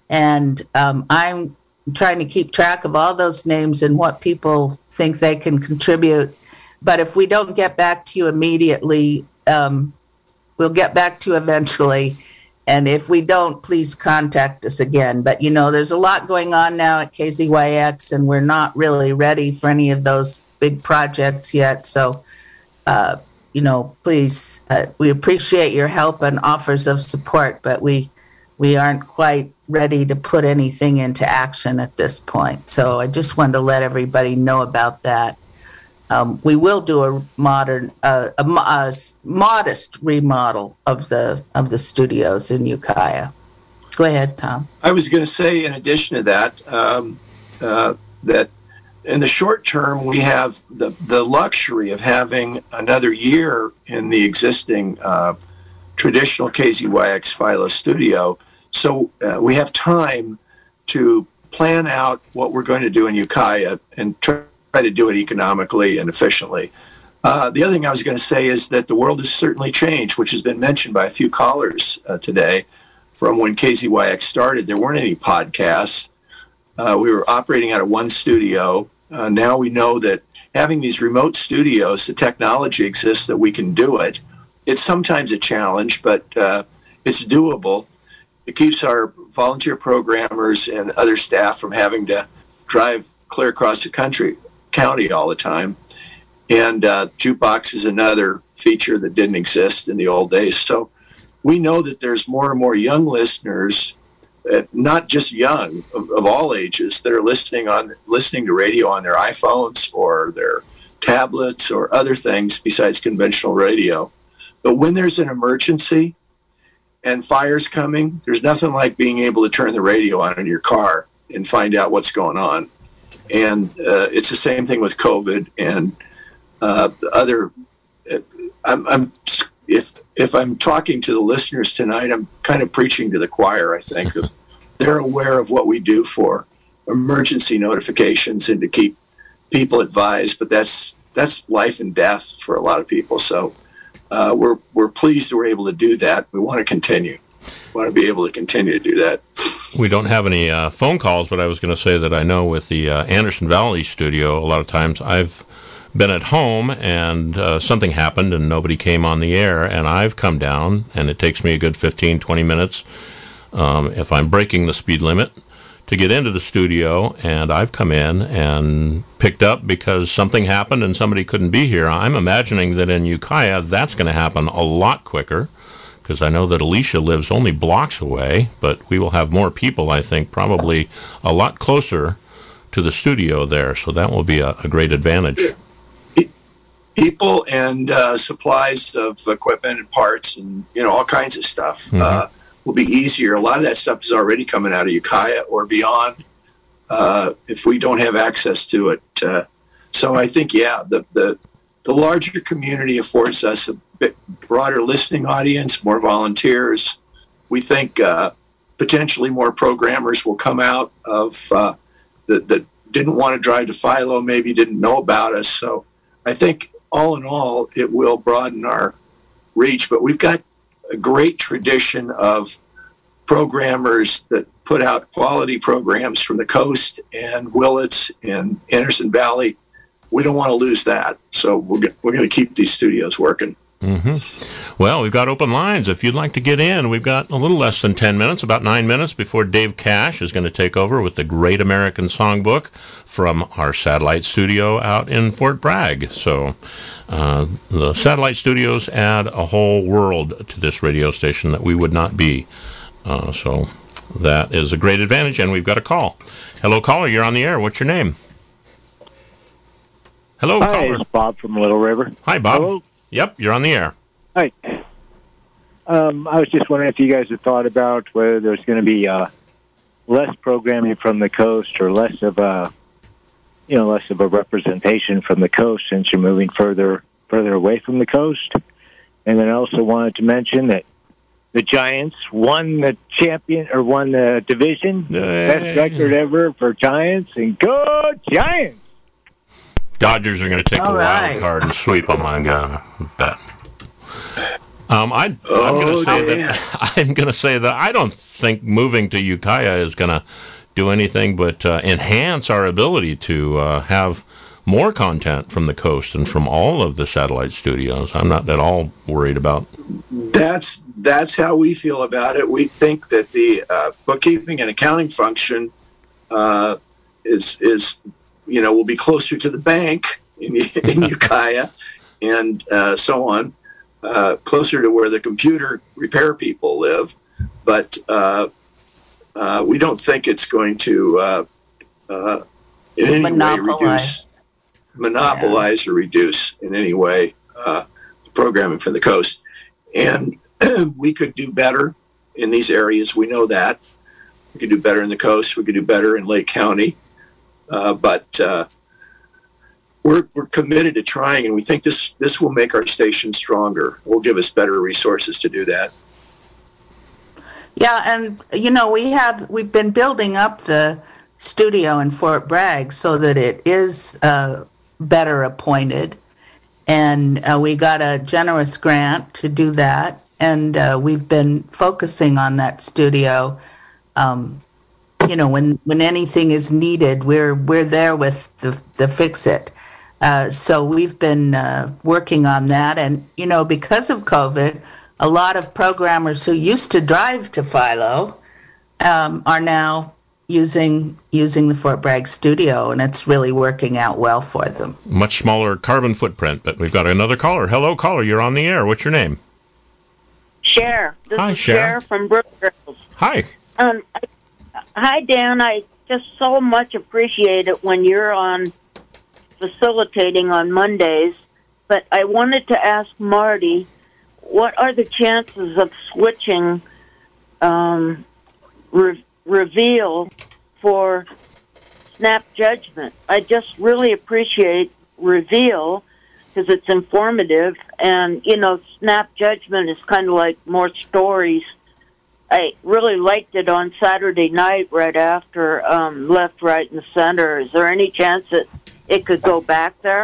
And um, I'm trying to keep track of all those names and what people think they can contribute. But if we don't get back to you immediately, um, we'll get back to you eventually. And if we don't, please contact us again. But, you know, there's a lot going on now at K Z Y X, and we're not really ready for any of those big projects yet. So, uh, you know, please, uh, we appreciate your help and offers of support, but we we aren't quite ready to put anything into action at this point. So I just wanted to let everybody know about that. Um, we will do a modern, uh, a, a modest remodel of the of the studios in Ukiah. Go ahead, Tom. I was going to say, in addition to that, um, uh, that in the short term, we have the, the luxury of having another year in the existing uh, traditional K Z Y X Philo studio. So uh, we have time to plan out what we're going to do in Ukiah and try to do it economically and efficiently. Uh, the other thing I was going to say is that the world has certainly changed, which has been mentioned by a few callers uh, today. From when K Z Y X started, there weren't any podcasts. Uh, we were operating out of one studio. Uh, now we know that having these remote studios, the technology exists that we can do it. It's sometimes a challenge, but uh, it's doable. It keeps our volunteer programmers and other staff from having to drive clear across the country, county all the time. And uh, jukebox is another feature that didn't exist in the old days. So we know that there's more and more young listeners, uh, not just young, of, of all ages, that are listening on listening to radio on their iPhones or their tablets or other things besides conventional radio. But when there's an emergency and fire's coming, there's nothing like being able to turn the radio on in your car and find out what's going on. And uh, it's the same thing with COVID and uh, other. Uh, I'm, I'm if if I'm talking to the listeners tonight, I'm kind of preaching to the choir. I think if they're aware of what we do for emergency notifications and to keep people advised, but that's that's life and death for a lot of people. So uh, we're we're pleased we're able to do that. We want to continue. We want to be able to continue to do that. We don't have any uh, phone calls, but I was going to say that I know with the uh, Anderson Valley studio, a lot of times I've been at home and uh, something happened and nobody came on the air, and I've come down, and it takes me a good fifteen, twenty minutes um, if I'm breaking the speed limit to get into the studio, and I've come in and picked up because something happened and somebody couldn't be here. I'm imagining that in Ukiah that's going to happen a lot quicker, because I know that Alicia lives only blocks away, but we will have more people, I think, probably a lot closer to the studio there, so that will be a, a great advantage. People and uh, supplies of equipment and parts and, you know, all kinds of stuff mm-hmm. uh, will be easier. A lot of that stuff is already coming out of Ukiah or beyond uh, if we don't have access to it. Uh, so I think, yeah, the, the, the larger community affords us a bit broader listening audience, more volunteers. We think uh, potentially more programmers will come out of uh, that, that didn't want to drive to Philo, maybe didn't know about us. So I think all in all, it will broaden our reach. But we've got a great tradition of programmers that put out quality programs from the coast and Willits and Anderson Valley. We don't want to lose that. So we're, we're going to keep these studios working. Mm-hmm. Well, we've got open lines. If you'd like to get in, we've got a little less than ten minutes, about nine minutes before Dave Cash is going to take over with the Great American Songbook from our satellite studio out in Fort Bragg. So uh, the satellite studios add a whole world to this radio station that we would not be. Uh, so that is a great advantage, and we've got a call. Hello, caller. You're on the air. What's your name? Hello, Hi, caller. it's Bob from Little River. Hi, Bob. Hello. Yep, you're on the air. Hi. Um, I was just wondering if you guys had thought about whether there's going to be uh, less programming from the coast or less of a, you know, less of a representation from the coast since you're moving further further away from the coast. And then I also wanted to mention that the Giants won the champion or won the division, best record ever for Giants, and go Giants! Dodgers are going to take All the right. wild card and sweep them. I'm going to bet. Um, I, I'm going to say that I'm going to say that I don't think moving to Ukiah is going to do anything but uh, enhance our ability to uh, have more content from the coast and from all of the satellite studios. I'm not at all worried about. That's that's how we feel about it. We think that the uh, bookkeeping and accounting function uh, is is. you know, will be closer to the bank in, in Ukiah and uh, so on, uh, closer to where the computer repair people live. But uh, uh, we don't think it's going to uh, uh, in any Monopolize. way reduce, monopolize yeah. or reduce in any way uh, the programming for the coast. And we could do better in these areas. We know that. We could do better in the coast. We could do better in Lake County. Uh, but uh, we're we're committed to trying, and we think this this will make our station stronger. It will give us better resources to do that. Yeah, and you know we have we've been building up the studio in Fort Bragg so that it is uh, better appointed, and uh, we got a generous grant to do that, and uh, we've been focusing on that studio. Um, You know, when, when anything is needed, we're we're there with the the fix it. Uh, so we've been uh, working on that, and you know, because of COVID, a lot of programmers who used to drive to Philo um, are now using using the Fort Bragg studio, and it's really working out well for them. Much smaller carbon footprint, but we've got another caller. Hello, caller. You're on the air. What's your name? Cher. This Hi, is Cher. Cher from Brook Girls. Hi. Um, I, hi, Dan. I just so much appreciate it when you're on facilitating on Mondays. But I wanted to ask Marty, what are the chances of switching um, re- reveal for Snap Judgment? I just really appreciate reveal because it's informative, and you know, Snap Judgment is kind of like more stories. I really liked it on Saturday night right after um, Left, Right, and Center. Is there any chance that it could go back there?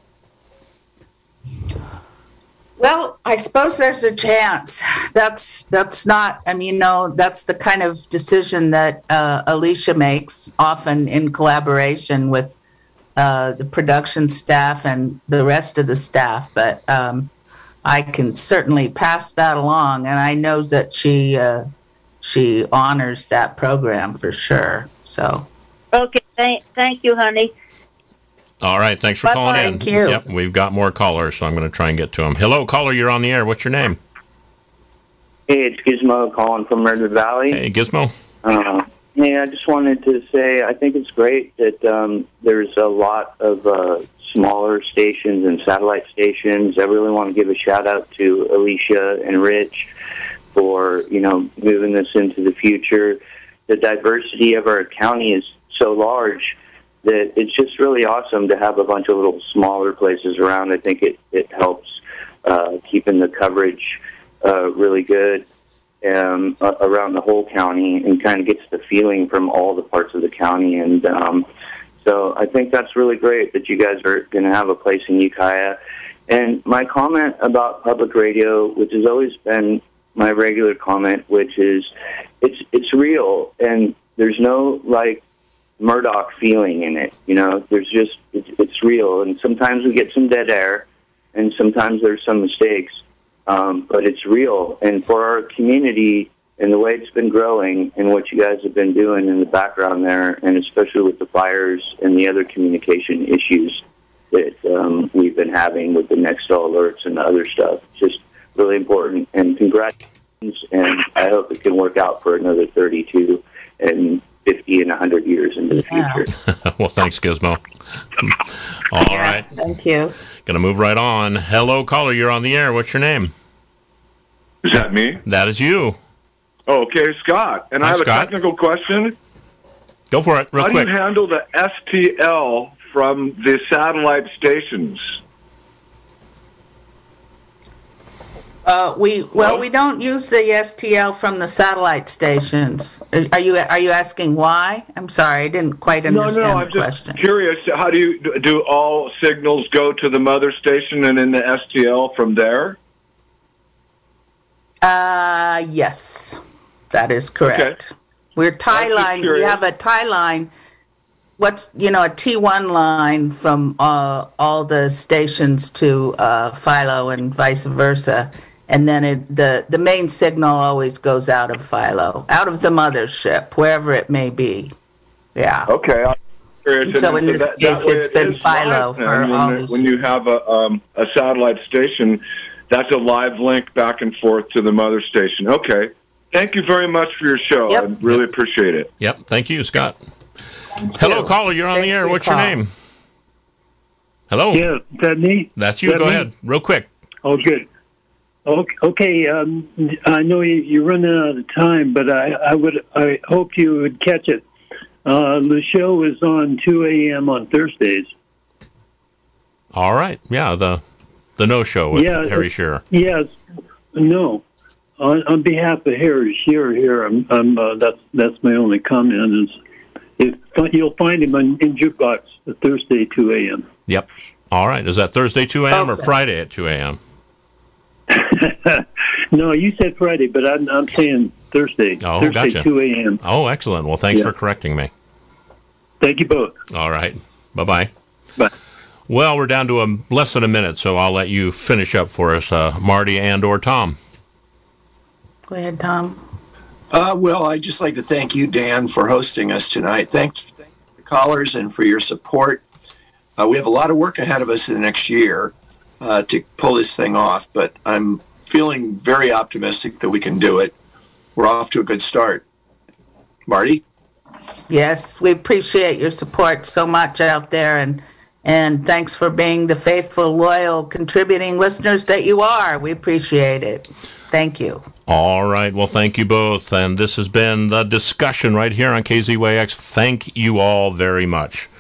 Well, I suppose there's a chance. That's that's not. I mean, you know, that's the kind of decision that uh, Alicia makes, often in collaboration with uh, the production staff and the rest of the staff. But um, I can certainly pass that along, and I know that she uh, she honors that program for sure. So, okay, thank thank you, honey. All right, thanks for Bye-bye. calling in. Thank you. Yep, we've got more callers, so I'm going to try and get to them. Hello, caller, you're on the air. What's your name? Hey, it's Gizmo calling from Redwood Valley. Hey, Gizmo. Uh, hey, I just wanted to say I think it's great that um, there's a lot of uh, smaller stations and satellite stations. I really want to give a shout out to Alicia and Rich for, you know, moving this into the future. The diversity of our county is so large that it's just really awesome to have a bunch of little smaller places around. I think it, it helps uh, keeping the coverage uh, really good um, uh, around the whole county and kind of gets the feeling from all the parts of the county. And um, so I think that's really great that you guys are going to have a place in Ukiah. And my comment about public radio, which has always been my regular comment, which is it's it's real and there's no, like, Murdoch feeling in it. You know, there's just, it's, it's real. And sometimes we get some dead air and sometimes there's some mistakes, um, but it's real. And for our community and the way it's been growing and what you guys have been doing in the background there, and especially with the fires and the other communication issues that um, we've been having with the Nextel alerts and the other stuff, just really important. And congratulations, and I hope it can work out for another thirty-two and fifty and one hundred years into the future. Well, thanks, Gizmo. All right. Thank you. Gonna move right on. Hello, caller. You're on the air. What's your name? Is that me? That is you. Oh, okay, Scott. And Hi, I have Scott. a technical question. Go for it, real How quick. do you handle the S T L from the satellite stations? Uh, we well, we don't use the S T L from the satellite stations. Are you are you asking why? I'm sorry, I didn't quite understand no, no, the I'm just question. curious. How do you do? All signals go to the mother station and in the S T L from there? Uh, yes, that is correct. Okay. We're tie line. We curious. have a tie line. What's you know a T one line from uh, all the stations to uh, Philo and vice versa, and then it, the the main signal always goes out of Philo, out of the mothership, wherever it may be. Yeah. Okay. I'm curious. So And in this that- case, that way it's it been is Philo live for then. all when, these when you have a um, a satellite station, that's a live link back and forth to the mother station. Okay. Thank you very much for your show. I really appreciate it. Yep. Thank you, Scott. Hello, caller. You're on the air. What's your name? Hello. Yeah, is that me? That's you. That Go me? ahead, real quick. Oh, good. Okay, okay um, I know you, you're running out of time, but I, I would, I hope you would catch it. Uh, the show is on two a.m. on Thursdays. All right. Yeah. The the no show with Yeah, Harry it- Shearer. Yes, no. On, on behalf of Harry Shearer here, I'm, I'm, uh, that's that's my only comment. Is if you'll find him on, in Jukebox Thursday two a.m. Yep. All right. Is that Thursday two a.m. or Friday at two a.m.? No, you said Friday, but I'm I'm saying Thursday. Oh, Thursday gotcha. two a.m. Oh, excellent. Well, thanks Yeah. for correcting me. Thank you both. All right. Bye-bye. Bye. Well, we're down to a, less than a minute, so I'll let you finish up for us, uh, Marty and or Tom. Go ahead, Tom. Uh, well, I'd just like to thank you, Dan, for hosting us tonight. Thanks to the callers and for your support. Uh, we have a lot of work ahead of us in the next year uh, to pull this thing off, but I'm feeling very optimistic that we can do it. We're off to a good start. Marty? Yes, we appreciate your support so much out there, and and thanks for being the faithful, loyal, contributing listeners that you are. We appreciate it. Thank you. All right. Well, thank you both. And this has been the discussion right here on K Z Y X. Thank you all very much.